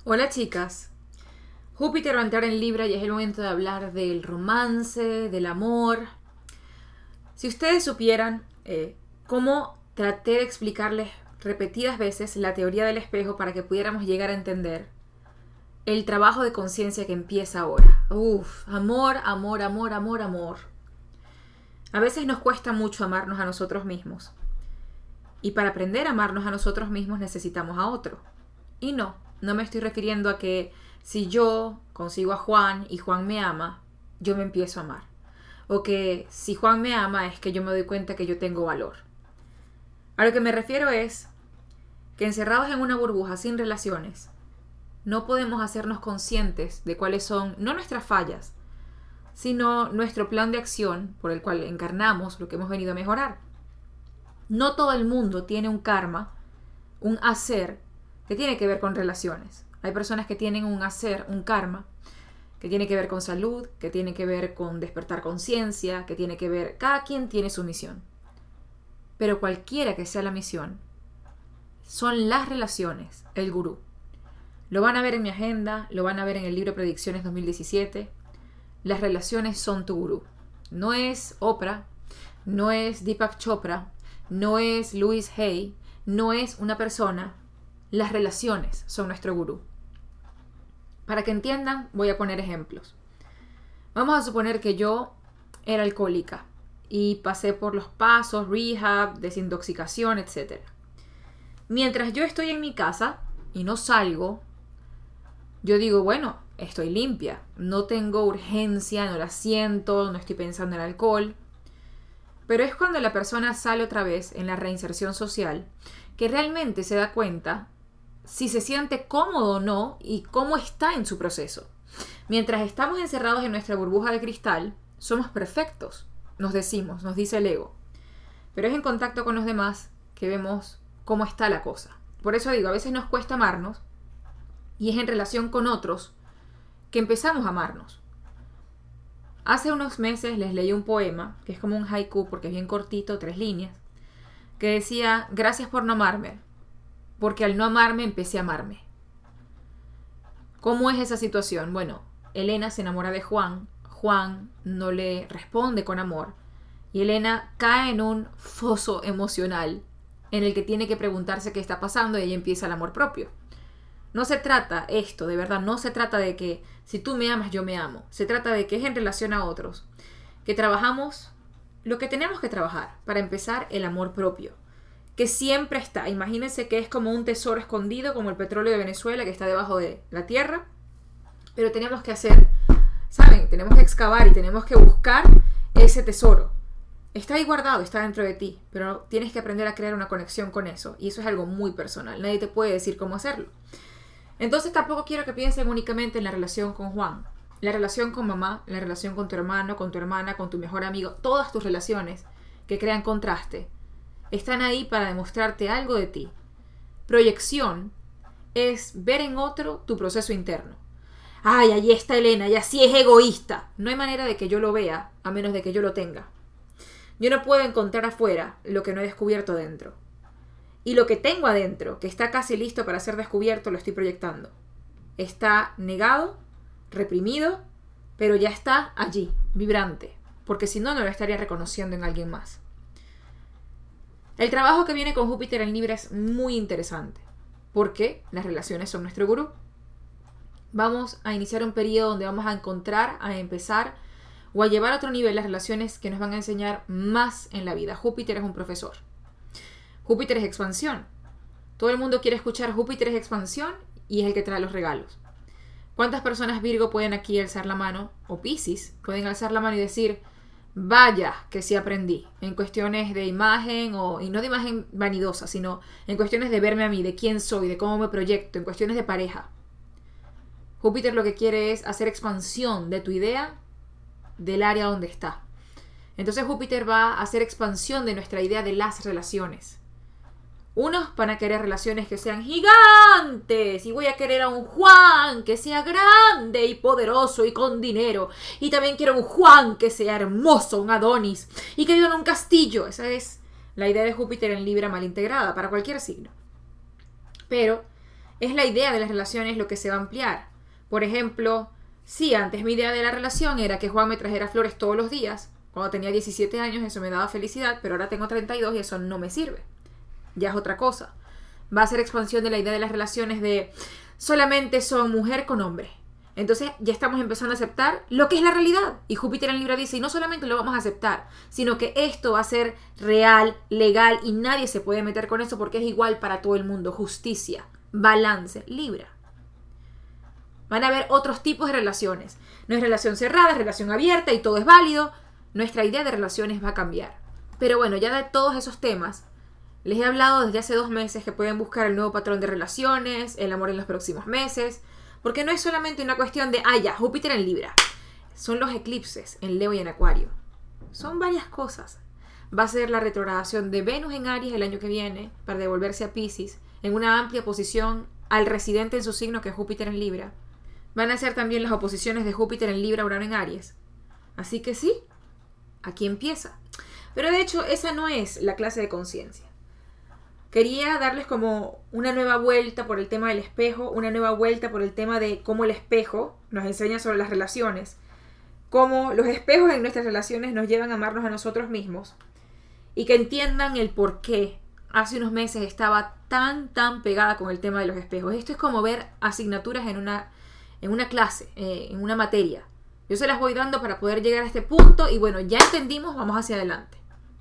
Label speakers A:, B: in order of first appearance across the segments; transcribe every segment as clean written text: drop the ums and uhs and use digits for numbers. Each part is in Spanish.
A: Hola chicas, Júpiter va a entrar en Libra y es el momento de hablar del romance, del amor. Si ustedes supieran cómo traté de explicarles repetidas veces la teoría del espejo para que pudiéramos llegar a entender el trabajo de conciencia que empieza ahora. Amor, amor, amor, amor, amor. A veces nos cuesta mucho amarnos a nosotros mismos. Y para aprender a amarnos a nosotros mismos necesitamos a otro. Y no me estoy refiriendo a que si yo consigo a Juan y Juan me ama, yo me empiezo a amar. O que si Juan me ama es que yo me doy cuenta que yo tengo valor. A lo que me refiero es que encerrados en una burbuja sin relaciones, no podemos hacernos conscientes de cuáles son, no nuestras fallas, sino nuestro plan de acción por el cual encarnamos lo que hemos venido a mejorar. No todo el mundo tiene un karma, un hacer, que tiene que ver con relaciones. Hay personas que tienen un hacer, un karma, que tiene que ver con salud, que tiene que ver con despertar conciencia, que tiene que ver... Cada quien tiene su misión. Pero cualquiera que sea la misión, son las relaciones, el gurú. Lo van a ver en mi agenda, lo van a ver en el libro Predicciones 2017. Las relaciones son tu gurú. No es Oprah, no es Deepak Chopra, no es Louise Hay, no es una persona. Las relaciones son nuestro gurú. Para que entiendan, voy a poner ejemplos. Vamos a suponer que yo era alcohólica y pasé por los pasos, rehab, desintoxicación, etc. Mientras yo estoy en mi casa y no salgo, yo digo, bueno, estoy limpia, no tengo urgencia, no la siento, no estoy pensando en alcohol. Pero es cuando la persona sale otra vez en la reinserción social que realmente se da cuenta si se siente cómodo o no y cómo está en su proceso. Mientras estamos encerrados en nuestra burbuja de cristal, somos perfectos, nos decimos, nos dice el ego. Pero es en contacto con los demás que vemos cómo está la cosa. Por eso digo, a veces nos cuesta amarnos y es en relación con otros que empezamos a amarnos. Hace unos meses les leí un poema, que es como un haiku porque es bien cortito, 3 líneas, que decía, gracias por no amarme, porque al no amarme empecé a amarme. ¿Cómo es esa situación? Bueno, Elena se enamora de Juan, Juan no le responde con amor y Elena cae en un foso emocional en el que tiene que preguntarse qué está pasando y ahí empieza el amor propio. No se trata esto, de verdad, no se trata de que si tú me amas, yo me amo. Se trata de que es en relación a otros, que trabajamos lo que tenemos que trabajar para empezar el amor propio, que siempre está. Imagínense que es como un tesoro escondido, como el petróleo de Venezuela que está debajo de la tierra, pero tenemos que hacer, ¿saben? Tenemos que excavar y tenemos que buscar ese tesoro. Está ahí guardado, está dentro de ti, pero tienes que aprender a crear una conexión con eso, y eso es algo muy personal, nadie te puede decir cómo hacerlo. Entonces tampoco quiero que piensen únicamente en la relación con Juan, la relación con mamá, la relación con tu hermano, con tu hermana, con tu mejor amigo, todas tus relaciones que crean contraste, están ahí para demostrarte algo de ti. Proyección es ver en otro tu proceso interno. Ay, ahí está Elena, ella sí es egoísta. No hay manera de que yo lo vea a menos de que yo lo tenga. Yo no puedo encontrar afuera lo que no he descubierto dentro. Y lo que tengo adentro, que está casi listo para ser descubierto, lo estoy proyectando. Está negado, reprimido, pero ya está allí, vibrante. Porque si no, no lo estaría reconociendo en alguien más. El trabajo que viene con Júpiter en Libra es muy interesante. Porque las relaciones son nuestro gurú. Vamos a iniciar un periodo donde vamos a encontrar, a empezar o a llevar a otro nivel las relaciones que nos van a enseñar más en la vida. Júpiter es un profesor. Júpiter es expansión. Todo el mundo quiere escuchar Júpiter es expansión y es el que trae los regalos. ¿Cuántas personas Virgo pueden aquí alzar la mano? O Piscis pueden alzar la mano y decir, vaya que sí aprendí. En cuestiones de imagen, y no de imagen vanidosa, sino en cuestiones de verme a mí, de quién soy, de cómo me proyecto, en cuestiones de pareja. Júpiter lo que quiere es hacer expansión de tu idea del área donde está. Entonces Júpiter va a hacer expansión de nuestra idea de las relaciones. Unos van a querer relaciones que sean gigantes y voy a querer a un Juan que sea grande y poderoso y con dinero. Y también quiero un Juan que sea hermoso, un Adonis y que viva en un castillo. Esa es la idea de Júpiter en Libra mal integrada para cualquier signo. Pero es la idea de las relaciones lo que se va a ampliar. Por ejemplo, sí, antes mi idea de la relación era que Juan me trajera flores todos los días. Cuando tenía 17 años eso me daba felicidad, pero ahora tengo 32 y eso no me sirve. Ya es otra cosa. Va a ser expansión de la idea de las relaciones de solamente son mujer con hombre. Entonces ya estamos empezando a aceptar lo que es la realidad. Y Júpiter en Libra dice, y no solamente lo vamos a aceptar, sino que esto va a ser real, legal, y nadie se puede meter con eso porque es igual para todo el mundo. Justicia, balance, Libra. Van a haber otros tipos de relaciones. No es relación cerrada, es relación abierta y todo es válido. Nuestra idea de relaciones va a cambiar. Pero bueno, ya de todos esos temas, les he hablado desde hace 2 meses que pueden buscar el nuevo patrón de relaciones, el amor en los próximos meses. Porque no es solamente una cuestión de, ya, Júpiter en Libra. Son los eclipses en Leo y en Acuario. Son varias cosas. Va a ser la retrogradación de Venus en Aries el año que viene para devolverse a Piscis en una amplia posición al residente en su signo que es Júpiter en Libra. Van a ser también las oposiciones de Júpiter en Libra, Urano en Aries. Así que sí, aquí empieza. Pero de hecho esa no es la clase de conciencia. Quería darles como una nueva vuelta por el tema del espejo, una nueva vuelta por el tema de cómo el espejo nos enseña sobre las relaciones, cómo los espejos en nuestras relaciones nos llevan a amarnos a nosotros mismos y que entiendan el por qué hace unos meses estaba tan pegada con el tema de los espejos. Esto es como ver asignaturas en una clase, en una materia. Yo se las voy dando para poder llegar a este punto y bueno, ya entendimos, vamos hacia adelante.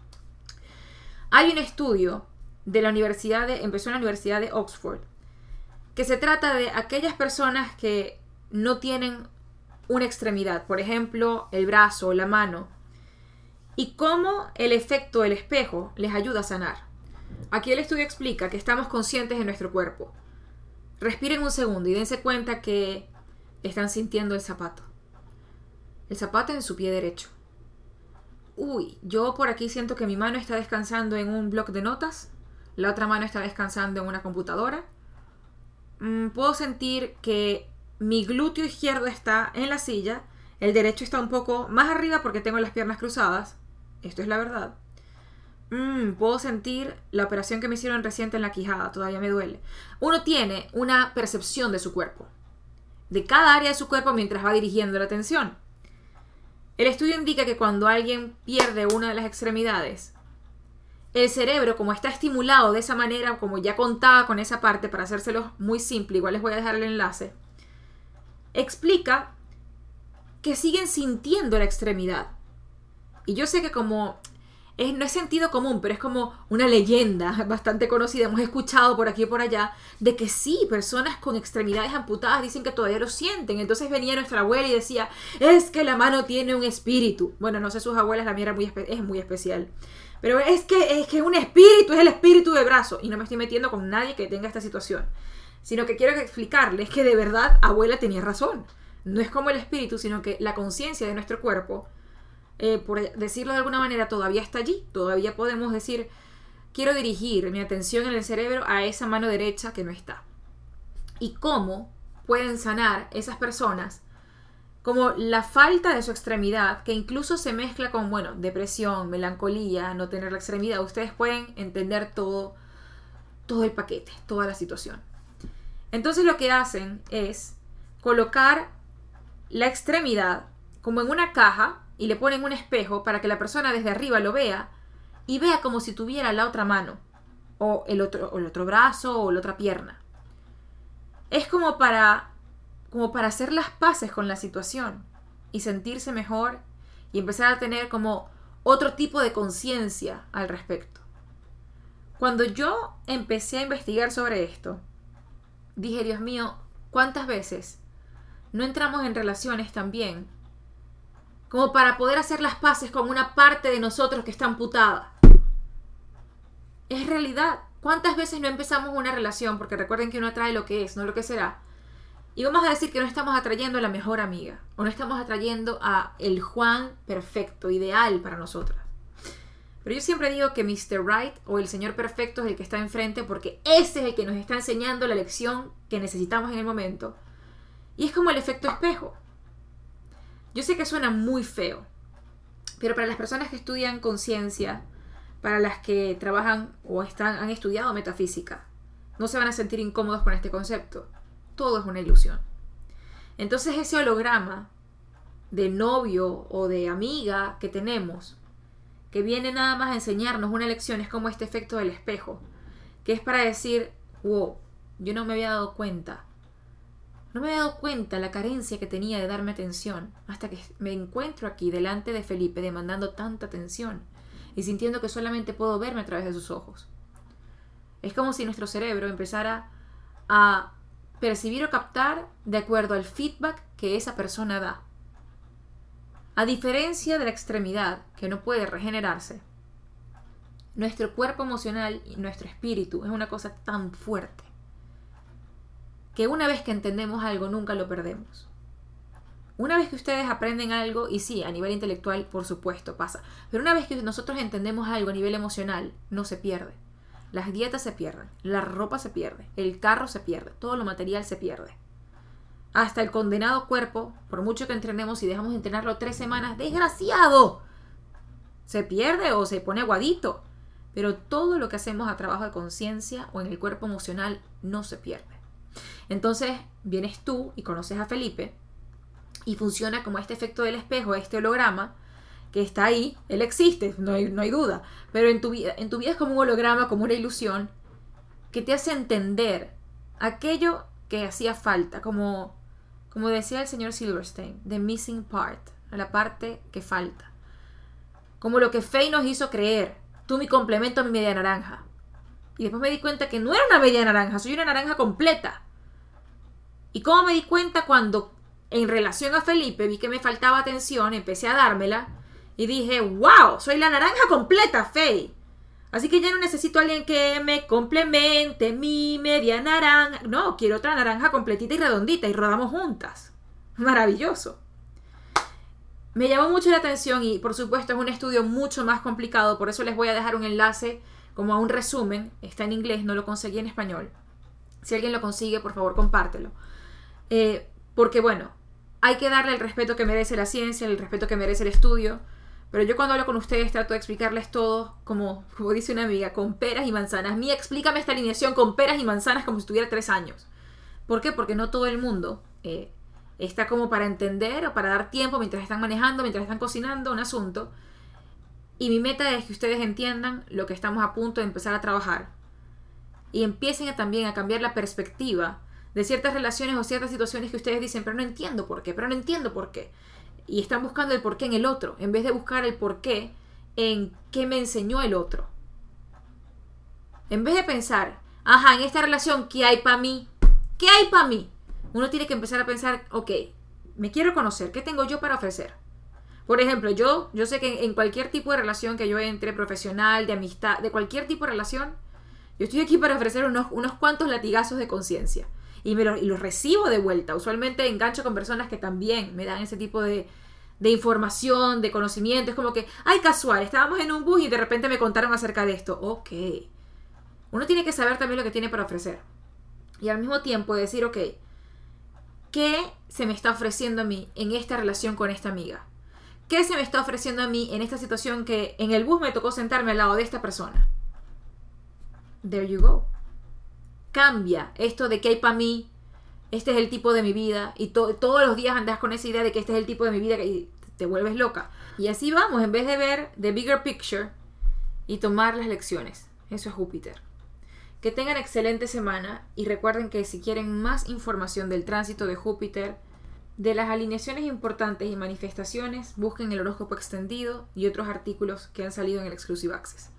A: Hay un estudio de la empezó en la Universidad de Oxford, que se trata de aquellas personas que no tienen una extremidad, por ejemplo, el brazo o la mano, y cómo el efecto del espejo les ayuda a sanar. Aquí el estudio explica que estamos conscientes de nuestro cuerpo. Respiren un segundo y dense cuenta que están sintiendo el zapato en su pie derecho. Yo por aquí siento que mi mano está descansando en un bloc de notas. La otra mano está descansando en una computadora. Puedo sentir que mi glúteo izquierdo está en la silla. El derecho está un poco más arriba porque tengo las piernas cruzadas. Esto es la verdad. Puedo sentir la operación que me hicieron reciente en la quijada. Todavía me duele. Uno tiene una percepción de su cuerpo. De cada área de su cuerpo mientras va dirigiendo la atención. El estudio indica que cuando alguien pierde una de las extremidades, el cerebro, como está estimulado de esa manera, como ya contaba con esa parte, para hacérselo muy simple, igual les voy a dejar el enlace, explica que siguen sintiendo la extremidad. Y yo sé que no es sentido común, pero es como una leyenda bastante conocida, hemos escuchado por aquí y por allá, de que sí, personas con extremidades amputadas dicen que todavía lo sienten. Entonces venía nuestra abuela y decía, es que la mano tiene un espíritu. Bueno, no sé sus abuelas, la mía es muy especial. Pero es que un espíritu es el espíritu de brazo. Y no me estoy metiendo con nadie que tenga esta situación, sino que quiero explicarles que de verdad abuela tenía razón. No es como el espíritu, sino que la conciencia de nuestro cuerpo, por decirlo de alguna manera, todavía está allí. Todavía podemos decir, quiero dirigir mi atención en el cerebro a esa mano derecha que no está. Y cómo pueden sanar esas personas como la falta de su extremidad, que incluso se mezcla con, depresión, melancolía, no tener la extremidad. Ustedes pueden entender todo el paquete, toda la situación. Entonces lo que hacen es colocar la extremidad como en una caja y le ponen un espejo para que la persona desde arriba lo vea y vea como si tuviera la otra mano, o el otro brazo, o la otra pierna. Es como para hacer las paces con la situación y sentirse mejor y empezar a tener como otro tipo de conciencia al respecto. Cuando yo empecé a investigar sobre esto, dije, Dios mío, ¿cuántas veces no entramos en relaciones también como para poder hacer las paces con una parte de nosotros que está amputada? Es realidad. ¿Cuántas veces no empezamos una relación? Porque recuerden que uno atrae lo que es, no lo que será. Y vamos a decir que no estamos atrayendo a la mejor amiga, o no estamos atrayendo a el Juan perfecto, ideal para nosotras. Pero yo siempre digo que Mr. Right o el señor perfecto es el que está enfrente, porque ese es el que nos está enseñando la lección que necesitamos en el momento. Y es como el efecto espejo. Yo sé que suena muy feo, pero para las personas que estudian conciencia, para las que trabajan o han estudiado metafísica, no se van a sentir incómodos con este concepto. Todo es una ilusión. Entonces ese holograma de novio o de amiga que tenemos, que viene nada más a enseñarnos una lección, es como este efecto del espejo, que es para decir, wow, yo no me había dado cuenta. No me había dado cuenta la carencia que tenía de darme atención hasta que me encuentro aquí delante de Felipe demandando tanta atención y sintiendo que solamente puedo verme a través de sus ojos. Es como si nuestro cerebro empezara a percibir o captar de acuerdo al feedback que esa persona da. A diferencia de la extremidad que no puede regenerarse, nuestro cuerpo emocional y nuestro espíritu es una cosa tan fuerte que una vez que entendemos algo nunca lo perdemos. Una vez que ustedes aprenden algo, y sí, a nivel intelectual por supuesto pasa, pero una vez que nosotros entendemos algo a nivel emocional, no se pierde. Las dietas se pierden, la ropa se pierde, el carro se pierde, todo lo material se pierde. Hasta el condenado cuerpo, por mucho que entrenemos y dejamos de entrenarlo 3 semanas, ¡desgraciado!, se pierde o se pone aguadito. Pero todo lo que hacemos a trabajo de conciencia o en el cuerpo emocional no se pierde. Entonces vienes tú y conoces a Felipe y funciona como este efecto del espejo, este holograma que está ahí, él existe, no hay duda, pero en tu vida es como un holograma, como una ilusión que te hace entender aquello que hacía falta, como decía el señor Silverstein, the missing part, la parte que falta, como lo que Faye nos hizo creer, tú mi complemento a mi media naranja, y después me di cuenta que no era una media naranja, soy una naranja completa. ¿Y cómo me di cuenta? Cuando en relación a Felipe vi que me faltaba atención, empecé a dármela y dije, wow, soy la naranja completa, Faye. Así que ya no necesito a alguien que me complemente mi media naranja. No, quiero otra naranja completita y redondita y rodamos juntas. Maravilloso. Me llamó mucho la atención y por supuesto es un estudio mucho más complicado, por eso les voy a dejar un enlace como a un resumen. Está en inglés, no lo conseguí en español. Si alguien lo consigue, por favor, compártelo. Porque bueno, hay que darle el respeto que merece la ciencia, el respeto que merece el estudio. Pero yo cuando hablo con ustedes trato de explicarles todo como dice una amiga, con peras y manzanas. Mía, explícame esta alineación con peras y manzanas como si tuviera 3 años. ¿Por qué? Porque no todo el mundo está como para entender o para dar tiempo mientras están manejando, mientras están cocinando un asunto. Y mi meta es que ustedes entiendan lo que estamos a punto de empezar a trabajar. Y empiecen también a cambiar la perspectiva de ciertas relaciones o ciertas situaciones que ustedes dicen, pero no entiendo por qué. Y están buscando el porqué en el otro, en vez de buscar el porqué en qué me enseñó el otro. En vez de pensar, ajá, en esta relación, ¿qué hay para mí? ¿Qué hay para mí? Uno tiene que empezar a pensar, ok, me quiero conocer, ¿qué tengo yo para ofrecer? Por ejemplo, yo sé que en cualquier tipo de relación que yo entre, profesional, de amistad, de cualquier tipo de relación, yo estoy aquí para ofrecer unos cuantos latigazos de conciencia. Y los recibo de vuelta. Usualmente engancho con personas que también me dan ese tipo de información, de conocimiento. Es como que, ay, casual, estábamos en un bus y de repente me contaron acerca de esto. Ok. Uno tiene que saber también lo que tiene para ofrecer. Y al mismo tiempo decir, ok, ¿qué se me está ofreciendo a mí en esta relación con esta amiga? ¿Qué se me está ofreciendo a mí en esta situación que en el bus me tocó sentarme al lado de esta persona? There you go. Cambia esto de que hay para mí, este es el tipo de mi vida, y todos los días andas con esa idea de que este es el tipo de mi vida y te vuelves loca. Y así vamos, en vez de ver the bigger picture y tomar las lecciones. Eso es Júpiter. Que tengan excelente semana y recuerden que si quieren más información del tránsito de Júpiter, de las alineaciones importantes y manifestaciones, busquen el horóscopo extendido y otros artículos que han salido en el Exclusive Access.